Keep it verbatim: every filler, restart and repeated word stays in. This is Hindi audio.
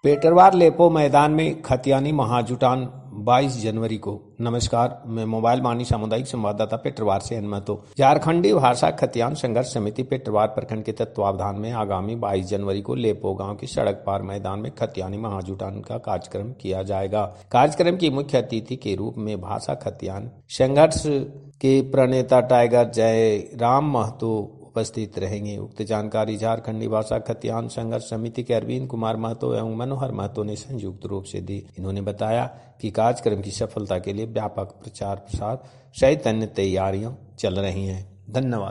पेटरवार लेपो मैदान में खतियानी महाजुटान बाईस जनवरी को। नमस्कार, मैं मोबाइल वाणी सामुदायिक संवाददाता पेटरवार से हनुमत हूँ। झारखंडी भाषा खतियान संघर्ष समिति पेटरवार प्रखंड के तत्वावधान में आगामी बाईस जनवरी को लेपो गांव के सड़क पार मैदान में खतियानी महाजुटान का कार्यक्रम किया जाएगा। कार्यक्रम की मुख्य अतिथि के रूप में भाषा खतियान संघर्ष के प्रणेता टाइगर जय राम महतो उपस्थित रहेंगे। उक्त जानकारी झारखंडी भाषा खतियान संघर्ष समिति के अरविंद कुमार महतो एवं मनोहर महतो ने संयुक्त रूप से दी। इन्होंने बताया कि कार्यक्रम की सफलता के लिए व्यापक प्रचार प्रसार सहित अन्य तैयारियां चल रही हैं। धन्यवाद।